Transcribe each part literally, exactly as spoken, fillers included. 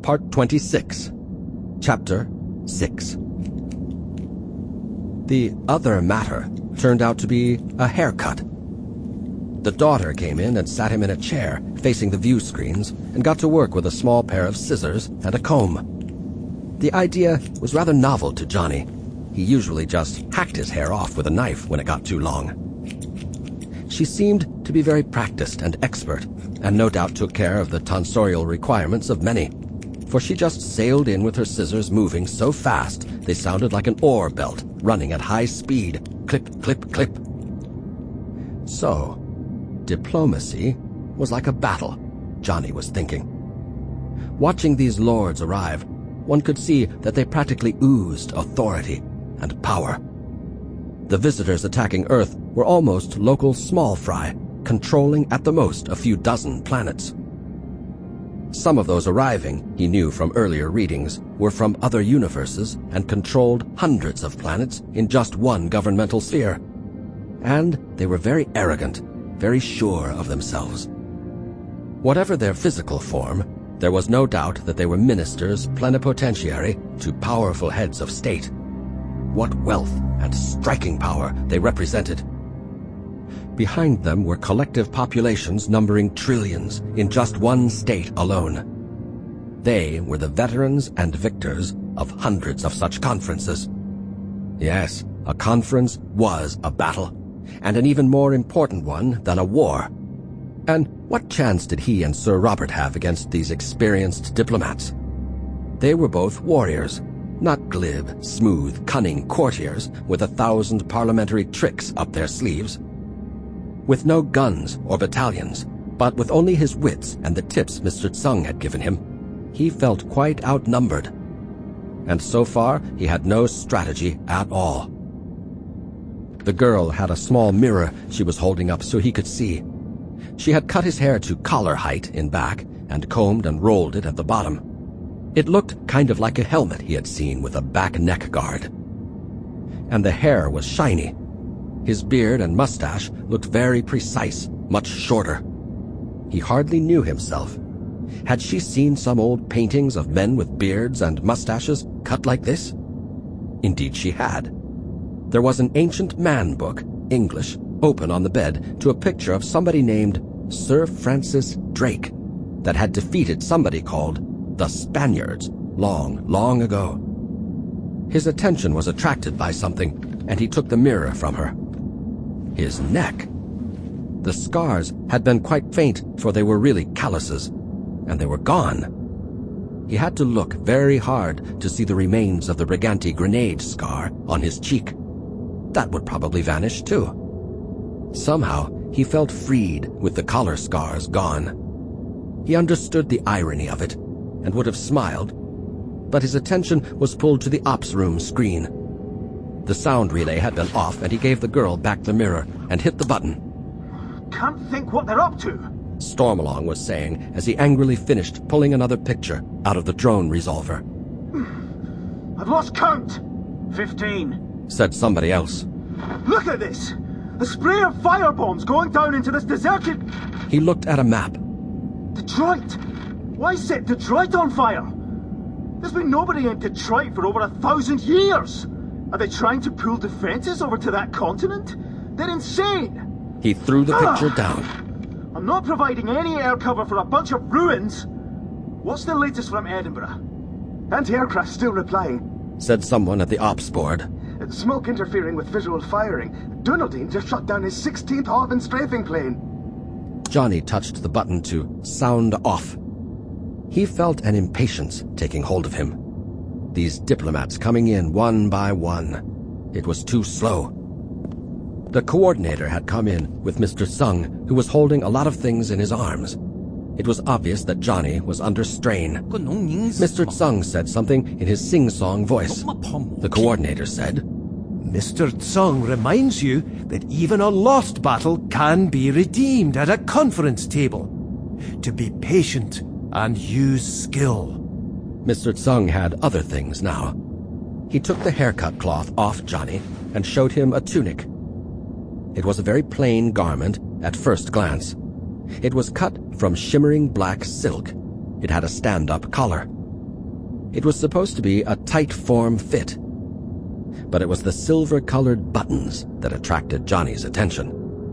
Part twenty-six, Chapter six. The other matter turned out to be a haircut. The daughter came in and sat him in a chair facing the view screens and got to work with a small pair of scissors and a comb. The idea was rather novel to Johnny. He usually just hacked his hair off with a knife when it got too long. She seemed to be very practiced and expert, and no doubt took care of the tonsorial requirements of many, for she just sailed in with her scissors moving so fast they sounded like an oar belt running at high speed, clip, clip, clip. So, diplomacy was like a battle, Johnny was thinking. Watching these lords arrive, one could see that they practically oozed authority and power. The visitors attacking Earth were almost local small fry, controlling at the most a few dozen planets. Some of those arriving, he knew from earlier readings, were from other universes and controlled hundreds of planets in just one governmental sphere. And they were very arrogant, very sure of themselves. Whatever their physical form, there was no doubt that they were ministers plenipotentiary to powerful heads of state. What wealth and striking power they represented. Behind them were collective populations numbering trillions in just one state alone. They were the veterans and victors of hundreds of such conferences. Yes, a conference was a battle, and an even more important one than a war. And what chance did he and Sir Robert have against these experienced diplomats? They were both warriors, not glib, smooth, cunning courtiers with a thousand parliamentary tricks up their sleeves. With no guns or battalions, but with only his wits and the tips Mister Tseng had given him, he felt quite outnumbered. And so far, he had no strategy at all. The girl had a small mirror she was holding up so he could see. She had cut his hair to collar height in back and combed and rolled it at the bottom. It looked kind of like a helmet he had seen with a back neck guard. And the hair was shiny. His beard and mustache looked very precise, much shorter. He hardly knew himself. Had she seen some old paintings of men with beards and mustaches cut like this? Indeed she had. There was an ancient man book, English, open on the bed to a picture of somebody named Sir Francis Drake that had defeated somebody called the Spaniards long, long ago. His attention was attracted by something, and he took the mirror from her. His neck. The scars had been quite faint, for they were really calluses, and they were gone. He had to look very hard to see the remains of the Briganti grenade scar on his cheek. That would probably vanish too. Somehow, he felt freed with the collar scars gone. He understood the irony of it, and would have smiled, but his attention was pulled to the ops room screen. The sound relay had been off, and he gave the girl back the mirror and hit the button. Can't think what they're up to, Stormalong was saying as he angrily finished pulling another picture out of the drone resolver. I've lost count. Fifteen, said somebody else. Look at this! A spray of firebombs going down into this deserted... He looked at a map. Detroit! Why set Detroit on fire? There's been nobody in Detroit for over a thousand years! Are they trying to pull defenses over to that continent? They're insane! He threw the picture ah, down. I'm not providing any air cover for a bunch of ruins! What's the latest from Edinburgh? Anti-aircraft still replying, said someone at the ops board. Smoke interfering with visual firing. Dunedin just shot down his sixteenth Haven strafing plane. Johnny touched the button to sound off. He felt an impatience taking hold of him. These diplomats coming in one by one. It was too slow. The coordinator had come in with Mister Tseng, who was holding a lot of things in his arms. It was obvious that Johnny was under strain. Mister Tseng said something in his sing-song voice. The coordinator said, Mister Tseng reminds you that even a lost battle can be redeemed at a conference table. To be patient and use skill. Mister Tseng had other things now. He took the haircut cloth off Johnny and showed him a tunic. It was a very plain garment at first glance. It was cut from shimmering black silk. It had a stand-up collar. It was supposed to be a tight form fit, but it was the silver-colored buttons that attracted Johnny's attention.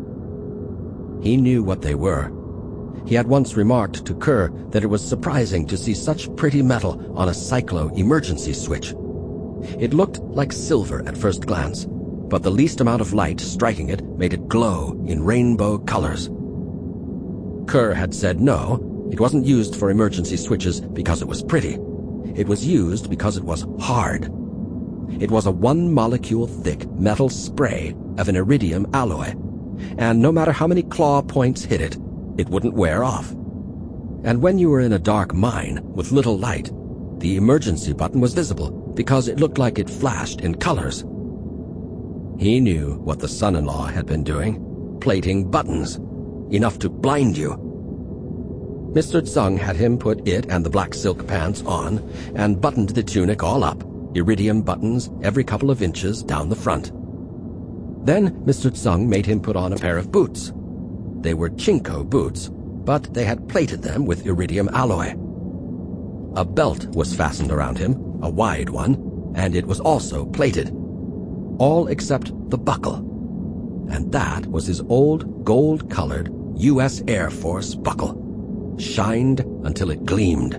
He knew what they were. He had once remarked to Kerr that it was surprising to see such pretty metal on a cyclo emergency switch. It looked like silver at first glance, but the least amount of light striking it made it glow in rainbow colors. Kerr had said no, it wasn't used for emergency switches because it was pretty. It was used because it was hard. It was a one-molecule thick metal spray of an iridium alloy, and no matter how many claw points hit it, it wouldn't wear off. And when you were in a dark mine with little light, the emergency button was visible because it looked like it flashed in colors. He knew what the son-in-law had been doing, plating buttons, enough to blind you. Mister Tseng had him put it and the black silk pants on and buttoned the tunic all up, iridium buttons every couple of inches down the front. Then Mister Tseng made him put on a pair of boots. They were Chinko boots, but they had plated them with iridium alloy. A belt was fastened around him, a wide one, and it was also plated. All except the buckle. And that was his old gold-colored U S Air Force buckle. Shined until it gleamed.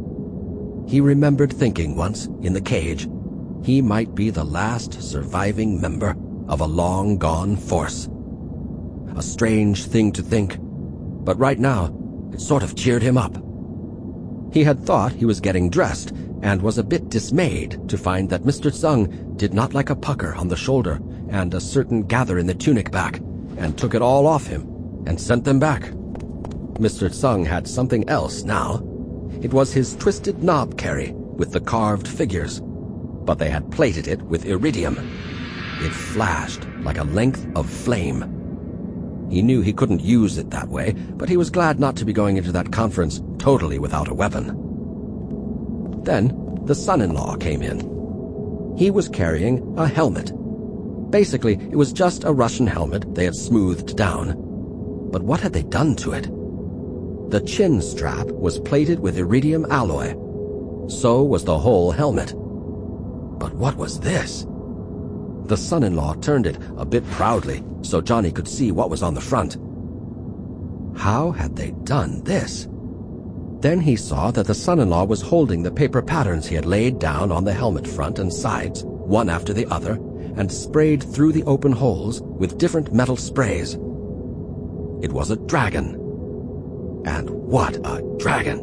He remembered thinking once, in the cage, he might be the last surviving member of a long-gone force. A strange thing to think, but right now, it sort of cheered him up. He had thought he was getting dressed and was a bit dismayed to find that Mister Tseng did not like a pucker on the shoulder and a certain gather in the tunic back, and took it all off him and sent them back. Mister Tseng had something else now. It was his twisted knob carry with the carved figures, but they had plated it with iridium. It flashed like a length of flame. He knew he couldn't use it that way, but he was glad not to be going into that conference totally without a weapon. Then the son-in-law came in. He was carrying a helmet. Basically, it was just a Russian helmet they had smoothed down. But what had they done to it? The chin strap was plated with iridium alloy. So was the whole helmet. But what was this? The son-in-law turned it a bit proudly so Johnny could see what was on the front. How had they done this? Then he saw that the son-in-law was holding the paper patterns he had laid down on the helmet front and sides, one after the other, and sprayed through the open holes with different metal sprays. It was a dragon. And what a dragon!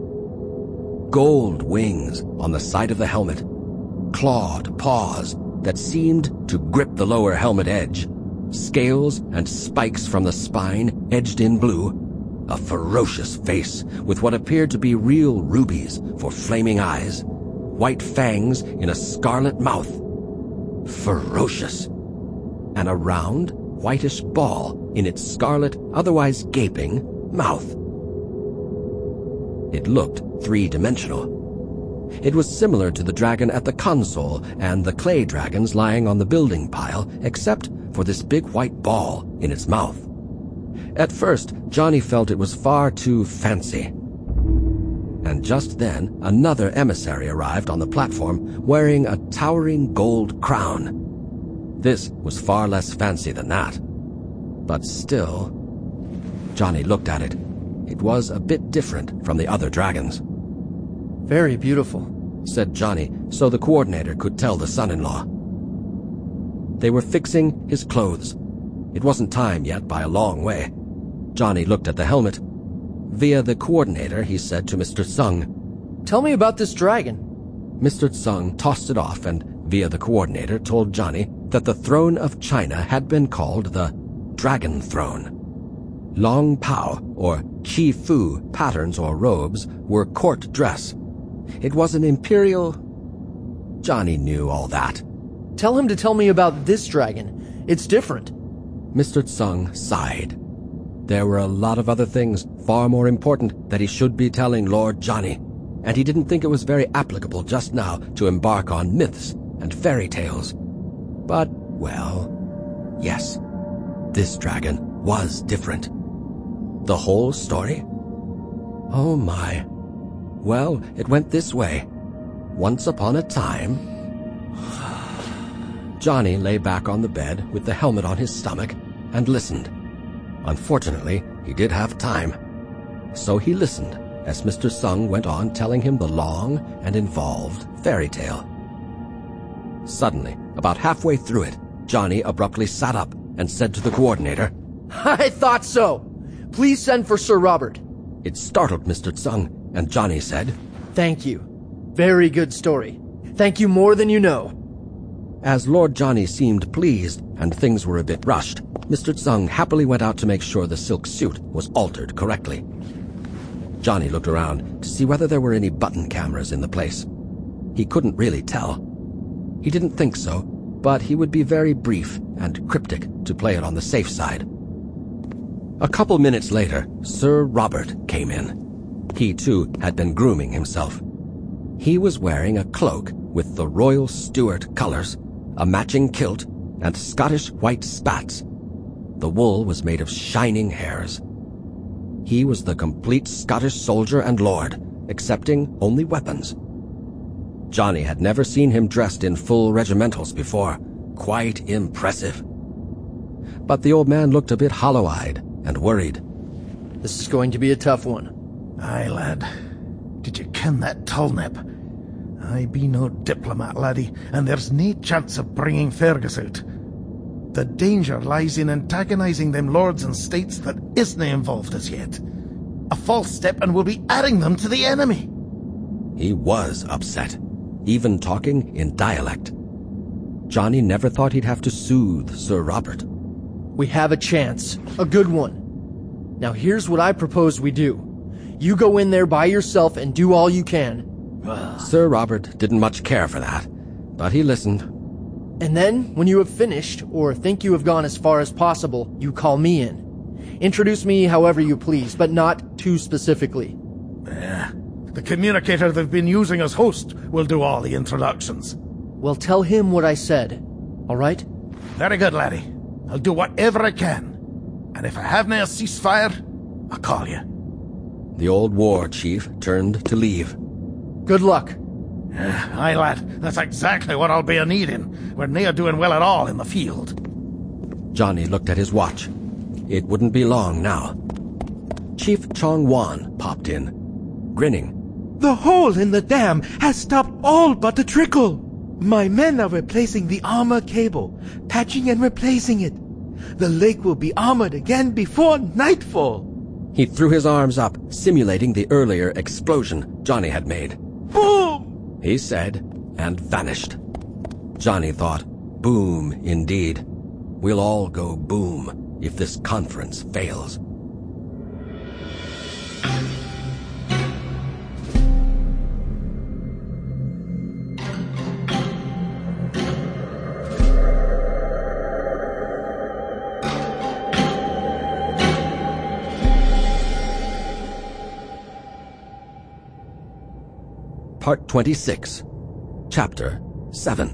Gold wings on the side of the helmet, clawed paws that seemed to grip the lower helmet edge, scales and spikes from the spine edged in blue, a ferocious face with what appeared to be real rubies for flaming eyes, white fangs in a scarlet mouth. Ferocious. And a round, whitish ball in its scarlet, otherwise gaping, mouth. It looked three-dimensional. It was similar to the dragon at the console and the clay dragons lying on the building pile, except for this big white ball in its mouth. At first, Johnny felt it was far too fancy. And just then, another emissary arrived on the platform wearing a towering gold crown. This was far less fancy than that. But still, Johnny looked at it. It was a bit different from the other dragons. Very beautiful, said Johnny, so the coordinator could tell the son-in-law. They were fixing his clothes. It wasn't time yet by a long way. Johnny looked at the helmet. Via the coordinator, he said to Mister Tseng, "Tell me about this dragon." Mister Tseng tossed it off and, via the coordinator, told Johnny that the throne of China had been called the Dragon Throne. Long Pao, or Qi Fu patterns or robes, were court dress. It was an imperial... Johnny knew all that. Tell him to tell me about this dragon. It's different. Mister Tseng sighed. There were a lot of other things far more important that he should be telling Lord Johnny, and he didn't think it was very applicable just now to embark on myths and fairy tales. But, well, yes, this dragon was different. The whole story? Oh my. Well, it went this way. once upon a time... Johnny lay back on the bed with the helmet on his stomach and listened. Unfortunately, he did have time. So he listened as Mister Sung went on telling him the long and involved fairy tale. Suddenly, about halfway through it, Johnny abruptly sat up and said to the coordinator, I thought so! Please send for Sir Robert. It startled Mister Sung, and Johnny said, Thank you. Very good story. Thank you more than you know. As Lord Johnny seemed pleased and things were a bit rushed, Mister Sung happily went out to make sure the silk suit was altered correctly. Johnny looked around to see whether there were any button cameras in the place. He couldn't really tell. He didn't think so, but he would be very brief and cryptic to play it on the safe side. A couple minutes later, Sir Robert came in. He, too, had been grooming himself. He was wearing a cloak with the Royal Stuart colours, a matching kilt, and Scottish white spats. The wool was made of shining hairs. He was the complete Scottish soldier and lord, excepting only weapons. Johnny had never seen him dressed in full regimentals before. Quite impressive. But the old man looked a bit hollow-eyed and worried. This is going to be a tough one. Aye, lad. Did you ken that Tolnep? I be no diplomat, laddie, and there's nae chance of bringing Fergus out. The danger lies in antagonizing them lords and states that isna involved as yet. A false step and we'll be adding them to the enemy. He was upset, even talking in dialect. Johnny never thought he'd have to soothe Sir Robert. We have a chance. A good one. Now here's what I propose we do. You go in there by yourself and do all you can. Sir Robert didn't much care for that, but he listened. And then, when you have finished, or think you have gone as far as possible, you call me in. Introduce me however you please, but not too specifically. Yeah. The communicator they've been using as host will do all the introductions. Well, tell him what I said, all right? Very good, laddie. I'll do whatever I can. And if I haven't a ceasefire, I'll call you. The old war chief turned to leave. Good luck. Uh, aye, lad. That's exactly what I'll be a-needing. We're near doing well at all in the field. Johnny looked at his watch. It wouldn't be long now. Chief Chong Wan popped in, grinning. The hole in the dam has stopped all but the trickle. My men are replacing the armor cable, patching and replacing it. The lake will be armored again before nightfall. He threw his arms up, simulating the earlier explosion Johnny had made. Boom! He said, and vanished. Johnny thought, boom indeed. We'll all go boom if this conference fails. Part twenty-six, Chapter seven.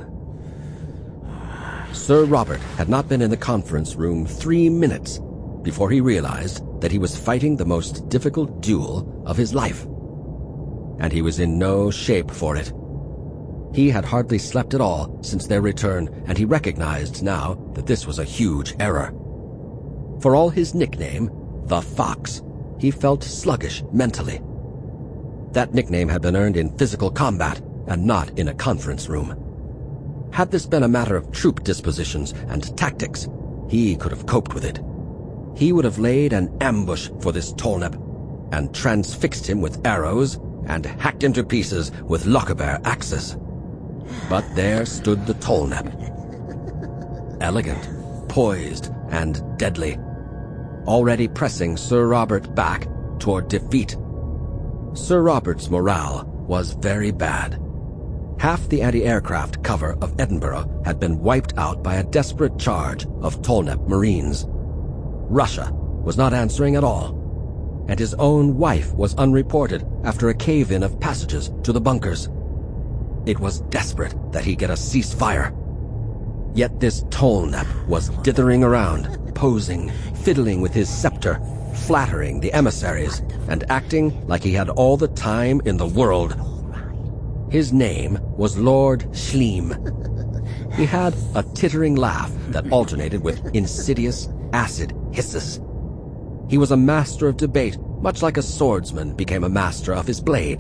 Sir Robert had not been in the conference room three minutes before he realized that he was fighting the most difficult duel of his life. And he was in no shape for it. He had hardly slept at all since their return, and he recognized now that this was a huge error. For all his nickname, the Fox, he felt sluggish mentally. That nickname had been earned in physical combat and not in a conference room. Had this been a matter of troop dispositions and tactics, he could have coped with it. He would have laid an ambush for this Tolnep and transfixed him with arrows and hacked him to pieces with Lochaber axes. But there stood the Tolnep, elegant, poised, and deadly, already pressing Sir Robert back toward defeat. Sir Robert's morale was very bad. Half the anti-aircraft cover of Edinburgh had been wiped out by a desperate charge of Tolnep Marines. Russia was not answering at all, and his own wife was unreported after a cave-in of passages to the bunkers. It was desperate that he get a ceasefire. Yet this Tolnep was dithering around, posing, fiddling with his scepter, flattering the emissaries, and acting like he had all the time in the world. His name was Lord Schleim. He had a tittering laugh that alternated with insidious, acid hisses. He was a master of debate, much like a swordsman became a master of his blade.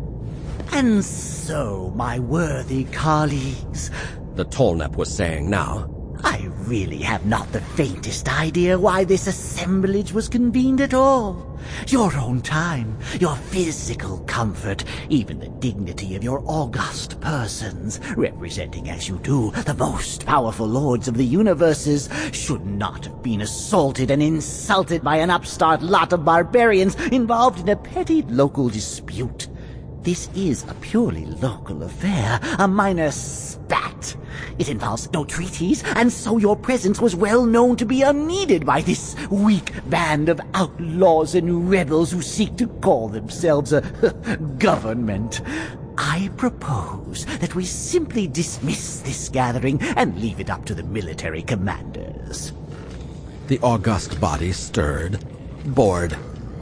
And so, my worthy colleagues, the Tolnep was saying now, I really have not the faintest idea why this assemblage was convened at all. Your own time, your physical comfort, even the dignity of your august persons, representing as you do the most powerful lords of the universes, should not have been assaulted and insulted by an upstart lot of barbarians involved in a petty local dispute. This is a purely local affair, a minor spat. It involves no treaties, and so your presence was well known to be unneeded by this weak band of outlaws and rebels who seek to call themselves a government. I propose that we simply dismiss this gathering and leave it up to the military commanders. The august body stirred, bored.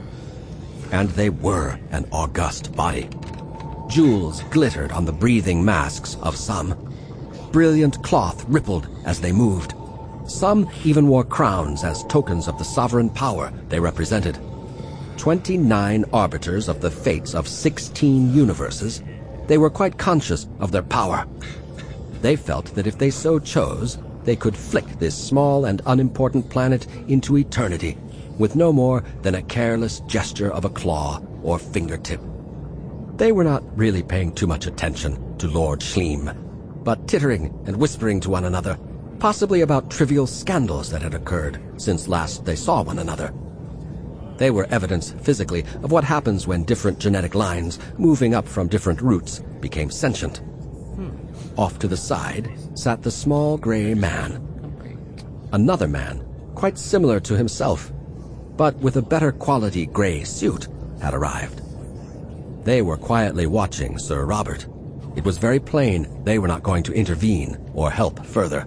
And they were an august body. Jewels glittered on the breathing masks of some. Brilliant cloth rippled as they moved. Some even wore crowns as tokens of the sovereign power they represented. Twenty-nine arbiters of the fates of sixteen universes, they were quite conscious of their power. They felt that if they so chose, they could flick this small and unimportant planet into eternity, with no more than a careless gesture of a claw or fingertip. They were not really paying too much attention to Lord Schleim, but tittering and whispering to one another, possibly about trivial scandals that had occurred since last they saw one another. They were evidence physically of what happens when different genetic lines moving up from different roots became sentient. Hmm. Off to the side sat the small gray man. Another man, quite similar to himself, but with a better quality gray suit, had arrived. They were quietly watching Sir Robert. It was very plain they were not going to intervene or help further.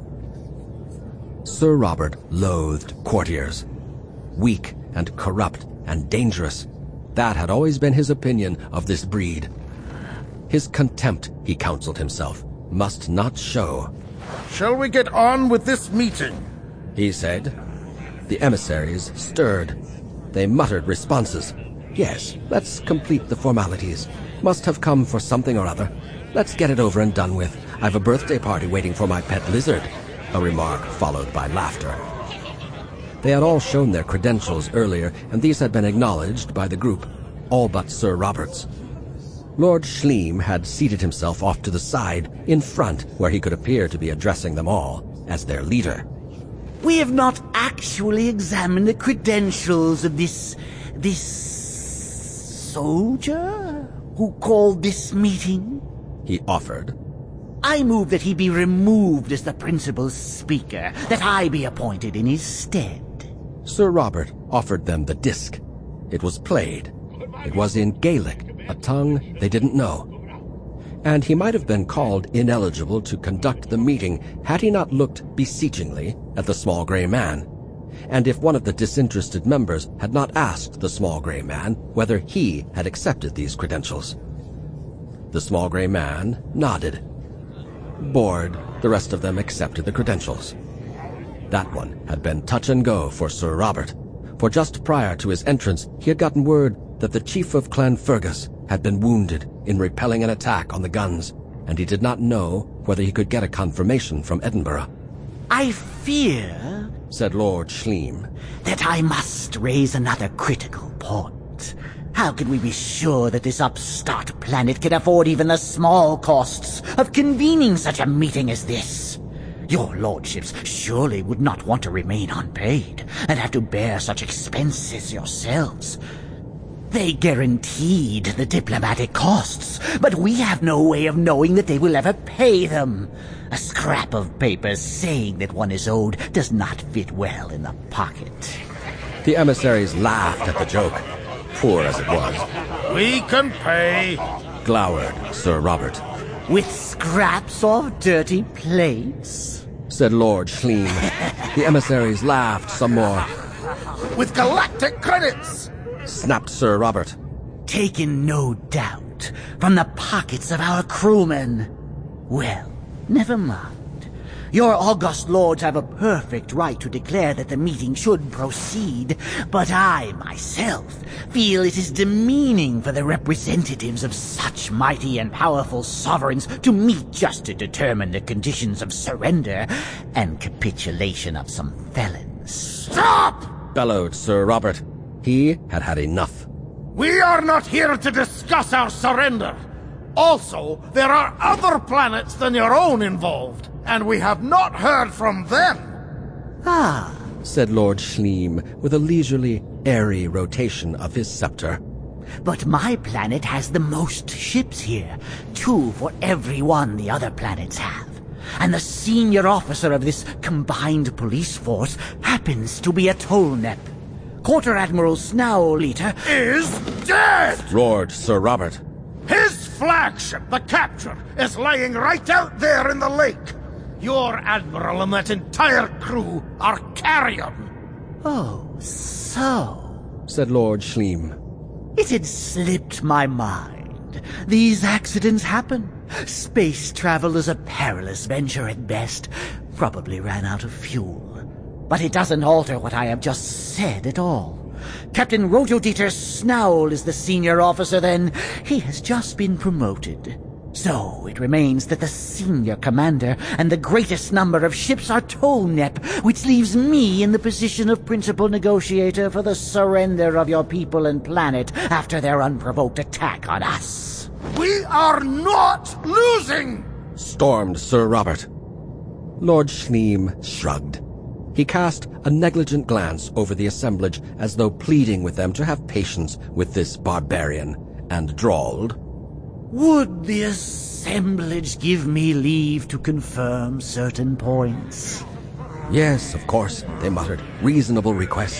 Sir Robert loathed courtiers. Weak and corrupt and dangerous. That had always been his opinion of this breed. His contempt, he counseled himself, must not show. Shall we get on with this meeting? He said. The emissaries stirred. They muttered responses. Yes, let's complete the formalities. Must have come for something or other. Let's get it over and done with. I've a birthday party waiting for my pet lizard. A remark followed by laughter. They had all shown their credentials earlier, and these had been acknowledged by the group, all but Sir Robert's. Lord Schleim had seated himself off to the side, in front, where he could appear to be addressing them all as their leader. We have not actually examined the credentials of this... this... soldier who called this meeting, he offered. I move that he be removed as the principal speaker, that I be appointed in his stead. Sir Robert offered them the disc. It was played. It was in Gaelic, a tongue they didn't know. And he might have been called ineligible to conduct the meeting had he not looked beseechingly at the small gray man, and if one of the disinterested members had not asked the small gray man whether he had accepted these credentials. The small gray man nodded. Bored, the rest of them accepted the credentials. That one had been touch and go for Sir Robert, for just prior to his entrance he had gotten word that the chief of Clan Fergus had been wounded in repelling an attack on the guns, and he did not know whether he could get a confirmation from Edinburgh. I fear, said Lord Schleim, that I must raise another critical point. How can we be sure that this upstart planet can afford even the small costs of convening such a meeting as this? Your lordships surely would not want to remain unpaid and have to bear such expenses yourselves. They guaranteed the diplomatic costs, but we have no way of knowing that they will ever pay them. A scrap of paper saying that one is owed does not fit well in the pocket. The emissaries laughed at the joke, poor as it was. We can pay, glowered Sir Robert. With scraps of dirty plates, said Lord Schleim. The emissaries laughed some more. With galactic credits, snapped Sir Robert. Taken no doubt loot from the pockets of our crewmen. Well, never mind. Your august lords have a perfect right to declare that the meeting should proceed, but I, myself, feel it is demeaning for the representatives of such mighty and powerful sovereigns to meet just to determine the conditions of surrender and capitulation of some felons. Stop! Bellowed Sir Robert. He had had enough. We are not here to discuss our surrender. Also, there are other planets than your own involved, and we have not heard from them. Ah, said Lord Schleem with a leisurely, airy rotation of his scepter. But my planet has the most ships here, two for every one the other planets have. And the senior officer of this combined police force happens to be a Tolnep. Quarter Admiral Snowleater Is dead! Roared Sir Robert. His flagship, the Capture, is lying right out there in the lake. Your admiral and that entire crew are carrion. Oh, so... said Lord Schleem. It had slipped my mind. These accidents happen. Space travel is a perilous venture at best. Probably ran out of fuel. But it doesn't alter what I have just said at all. Captain Rotodieter Snowl is the senior officer then. He has just been promoted. So it remains that the senior commander and the greatest number of ships are Tolnep, which leaves me in the position of principal negotiator for the surrender of your people and planet after their unprovoked attack on us. We are not losing! Stormed Sir Robert. Lord Schleem shrugged. He cast a negligent glance over the assemblage as though pleading with them to have patience with this barbarian, and drawled, Would the assemblage give me leave to confirm certain points? Yes, of course, they muttered. Reasonable request.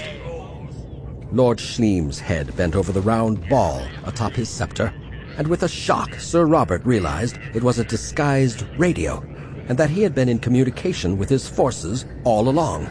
Lord Schleem's head bent over the round ball atop his scepter, and with a shock Sir Robert realized it was a disguised radio, and that he had been in communication with his forces all along.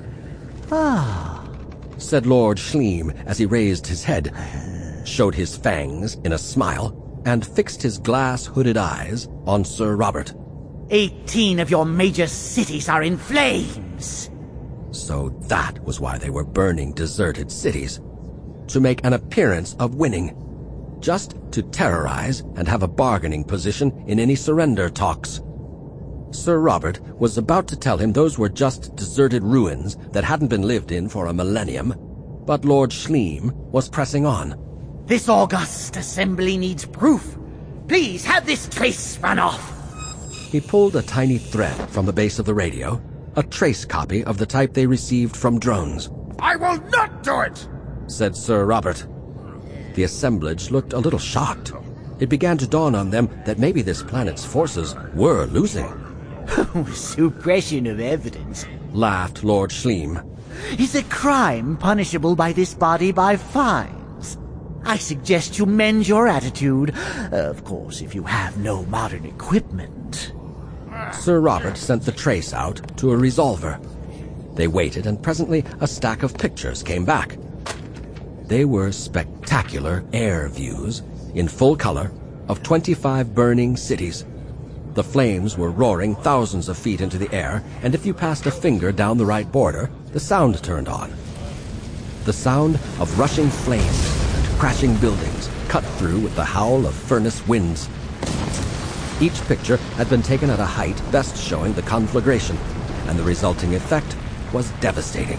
Ah, said Lord Schleem as he raised his head, showed his fangs in a smile, and fixed his glass-hooded eyes on Sir Robert. eighteen of your major cities are in flames! So that was why they were burning deserted cities. To make an appearance of winning. Just to terrorize and have a bargaining position in any surrender talks. Sir Robert was about to tell him those were just deserted ruins that hadn't been lived in for a millennium, but Lord Schleem was pressing on. This august assembly needs proof. Please have this trace run off. He pulled a tiny thread from the base of the radio, a trace copy of the type they received from drones. I will not do it, said Sir Robert. The assemblage looked a little shocked. It began to dawn on them that maybe this planet's forces were losing. Suppression of evidence, laughed Lord Schleem, is a crime punishable by this body by fines. I suggest you mend your attitude. Of course, if you have no modern equipment. Sir Robert sent the trace out to a resolver. They waited, and presently a stack of pictures came back. They were spectacular air views, in full color, of twenty-five burning cities. The flames were roaring thousands of feet into the air, and if you passed a finger down the right border, the sound turned on. The sound of rushing flames and crashing buildings cut through with the howl of furnace winds. Each picture had been taken at a height best showing the conflagration, and the resulting effect was devastating.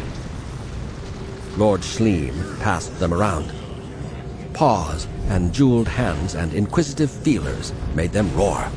Lord Schleem passed them around. Paws and jeweled hands and inquisitive feelers made them roar.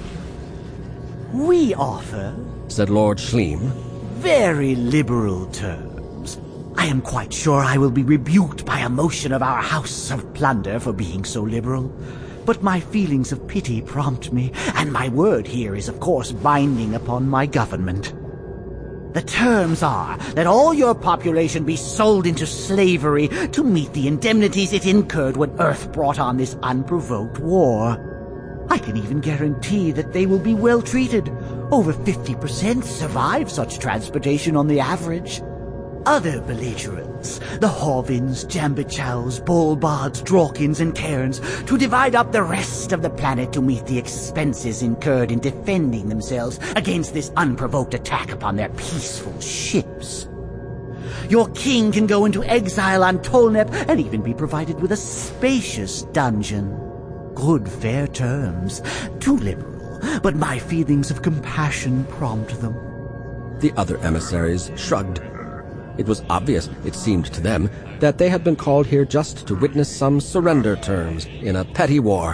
We offer, said Lord Schleem, very liberal terms. I am quite sure I will be rebuked by a motion of our House of Plunder for being so liberal. But my feelings of pity prompt me, and my word here is of course binding upon my government. The terms are that all your population be sold into slavery to meet the indemnities it incurred when Earth brought on this unprovoked war. I can even guarantee that they will be well treated. Over fifty percent survive such transportation on the average. other belligerents, the Hovins, Jambichows, Bolbards, Drawkins, and Cairns, to divide up the rest of the planet to meet the expenses incurred in defending themselves against this unprovoked attack upon their peaceful ships. Your king can go into exile on Tolnep and even be provided with a spacious dungeon. Good fair terms. Too liberal, but my feelings of compassion prompt them. The other emissaries shrugged. It was obvious, it seemed to them, that they had been called here just to witness some surrender terms in a petty war.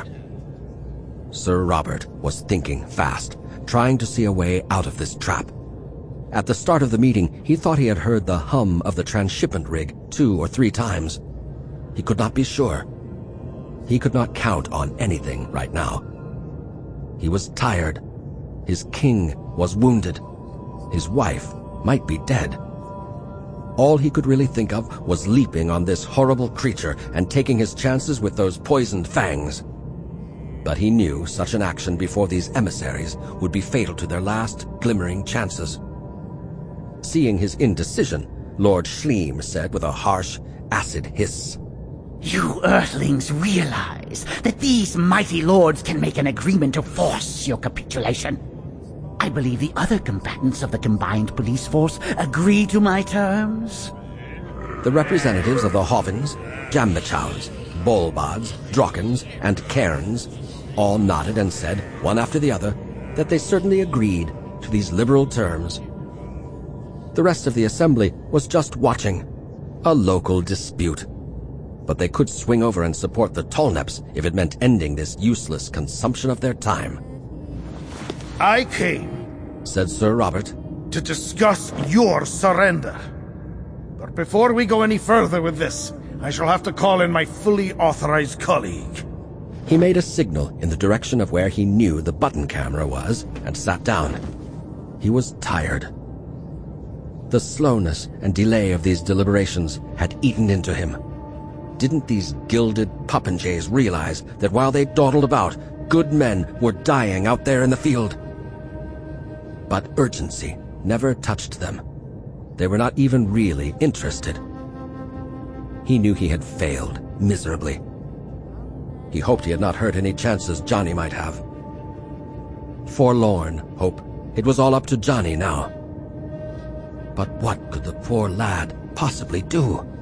Sir Robert was thinking fast, trying to see a way out of this trap. At the start of the meeting, he thought he had heard the hum of the transshipment rig two or three times. He could not be sure. He could not count on anything right now. He was tired. His king was wounded. His wife might be dead. All he could really think of was leaping on this horrible creature and taking his chances with those poisoned fangs. But he knew such an action before these emissaries would be fatal to their last glimmering chances. Seeing his indecision, Lord Schleim said with a harsh, acid hiss, You Earthlings realize that these mighty lords can make an agreement to force your capitulation. I believe the other combatants of the combined police force agree to my terms. The representatives of the Hovins, Jambichows, Bolbards, Drawkins, and Cairns all nodded and said, one after the other, that they certainly agreed to these liberal terms. The rest of the assembly was just watching. A local dispute. But they could swing over and support the Tolneps if it meant ending this useless consumption of their time. I came, said Sir Robert, to discuss your surrender. But before we go any further with this, I shall have to call in my fully authorized colleague. He made a signal in the direction of where he knew the button camera was and sat down. He was tired. The slowness and delay of these deliberations had eaten into him. Didn't these gilded popinjays realize that while they dawdled about, good men were dying out there in the field? But urgency never touched them. They were not even really interested. He knew he had failed miserably. He hoped he had not hurt any chances Johnny might have. Forlorn hope. It was all up to Johnny now. But what could the poor lad possibly do?